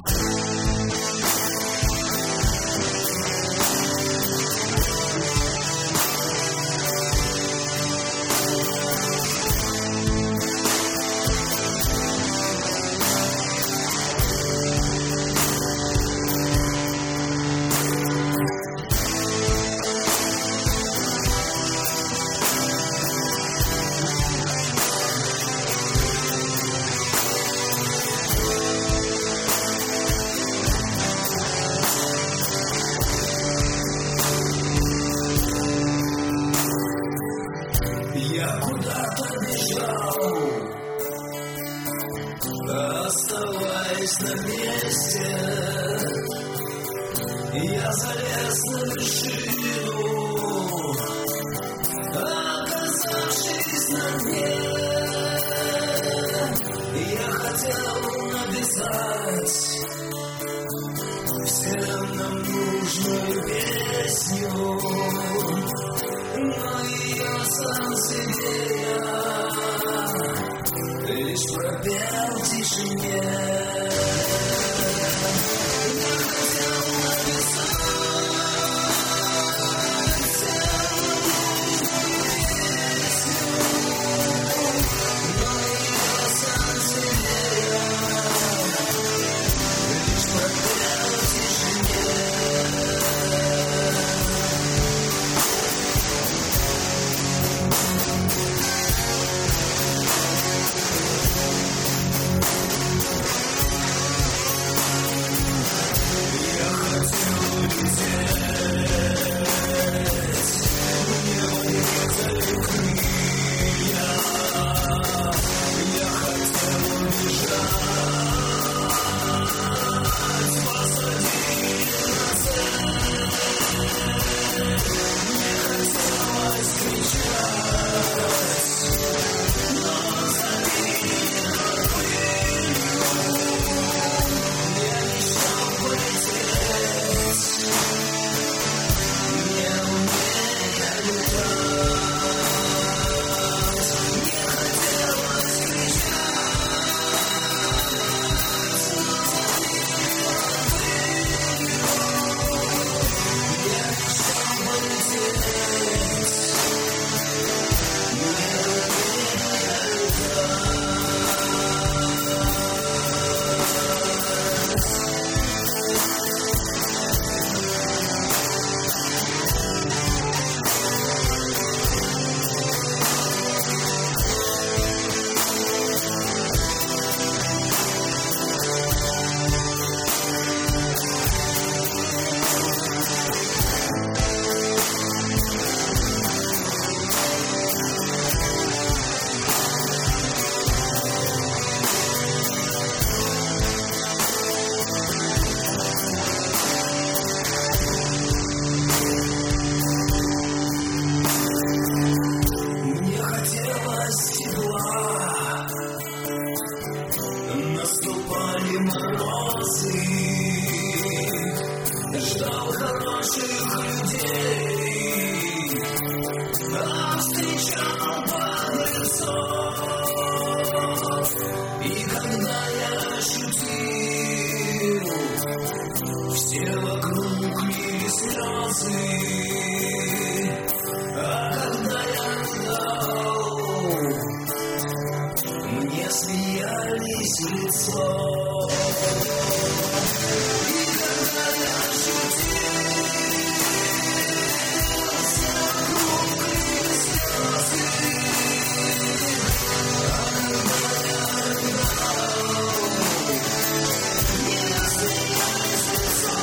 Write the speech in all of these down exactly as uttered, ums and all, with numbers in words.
Оставаясь на месте, я залез на вершину, оказавшись на дне, я хотел написать всем нам нужную песню, но ее сам себе я лишь пропел в тишине. Наступали морозы, ждал хороших людей, а встречал беглецов. И когда я ощутил, все вокруг лили слезы, а когда я рыдал, мне смеялись в лицо. И когда я ощутил, все вокруг лили слезы, а когда я рыдал, мне смеялись в лицо.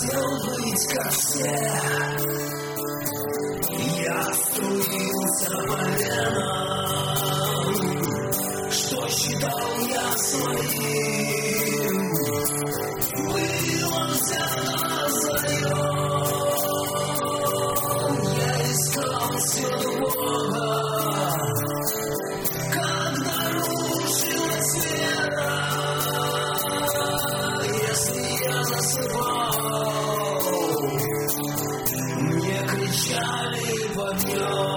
хотел быть как все. Я струился по венам, что считал я своим, было взято заем. Я искал всюду Бога, когда рушилась вера. Если я засыпал, мне кричали подъем.